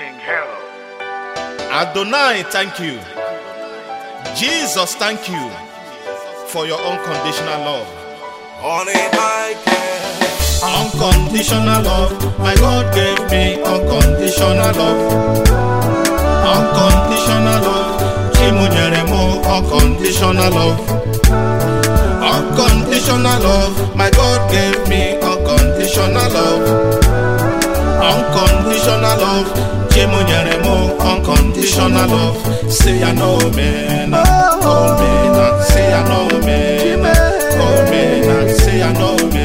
King Hero. Adonai, thank you. Jesus, thank you for your unconditional love. Only I can. Unconditional love, my God gave me unconditional love. Unconditional love, Chimunyeremo, unconditional love. Unconditional love, my God gave me unconditional love. Unconditional love, Chimunyeremo, unconditional love. Say I know me, oh me, say I know me, oh me, say I know me.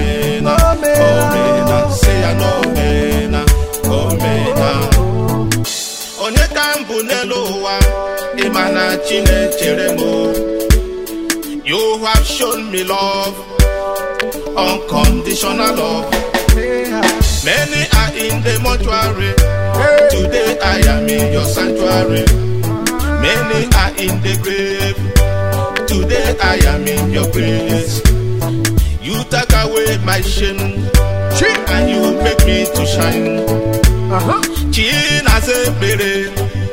Onye ka mbụ n'elu ụwa ịmana Chinechere m. You have shown me love, unconditional love. Many are in the mortuary, today I am in your sanctuary. Many are in the grave, today I am in your grace. You take away my shame, and you make me to shine. Chinaze bere,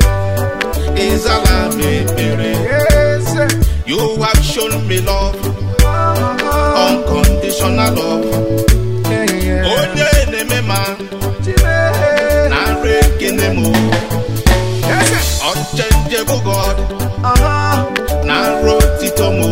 Izalame bere. You have shown me love, unconditional love. Onye nemema, na rekinemo. Unchangeable God, na rotitomo.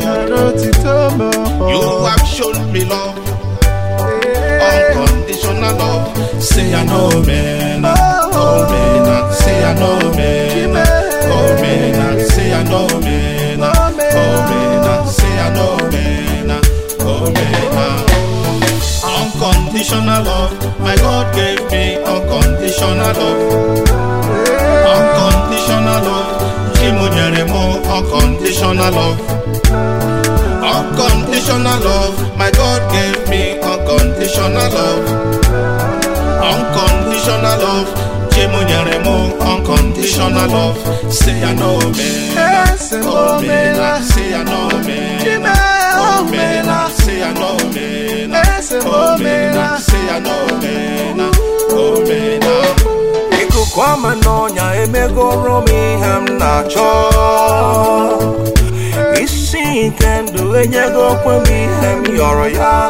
You have shown me love, unconditional love. Say I know me, oh me, say I know me, oh me, say I know me, oh me, say I know me, oh me. Unconditional love, my God gave me unconditional love. Unconditional love, Chimunyeremo, unconditional love. Unconditional love, my God gave me unconditional love. Unconditional love, Chimunyeremo, unconditional love. Say I know me, oh me, say I know me, oh me, say I know me, oh me, say I know me, oh me. Ikukwama nonya emegoro mi hem na cho. Isi kendo enyego kwe mi hem yoro ya.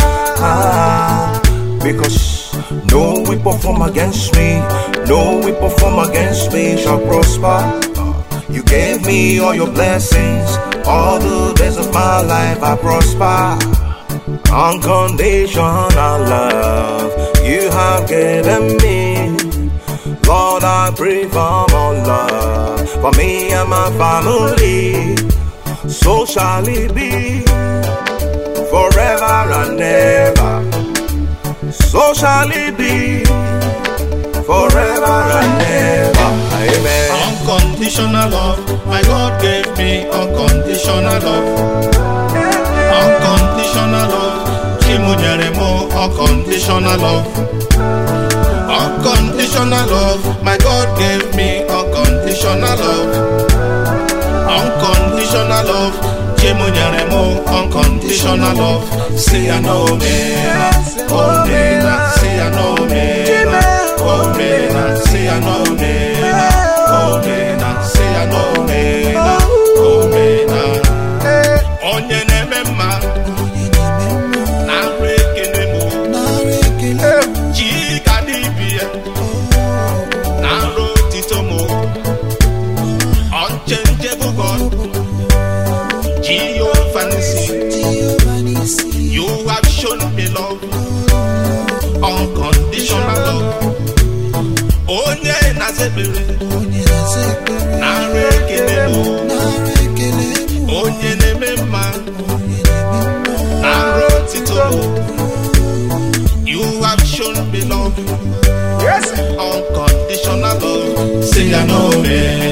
Because no weapon form against me, no weapon form against me shall prosper. You gave me all your blessings, all the days of my life I prosper. Unconditional love you have given me. Lord, I pray for more love for me and my family. So shall it be forever and ever. So shall it be forever and ever. Amen. Unconditional love, my God gave me unconditional love. Unconditional love, Chimunyeremo, unconditional love. Unconditional love, my God gave me unconditional love. Unconditional love, Chimunyeremo, unconditional love. Say I know me, oh me, say I know me, oh me, say I know me, oh me, say I know me, oh me. Onye nemema, na rekinemo. Chika dibia, na rotitomo. Unchangeable God, Jehovah Nissi. You have shown me love, unconditional love. Onye nazebere, na rekinemo. Onye nemema, na rotitomo. You have shown me love, yes, unconditional love. Say I know me.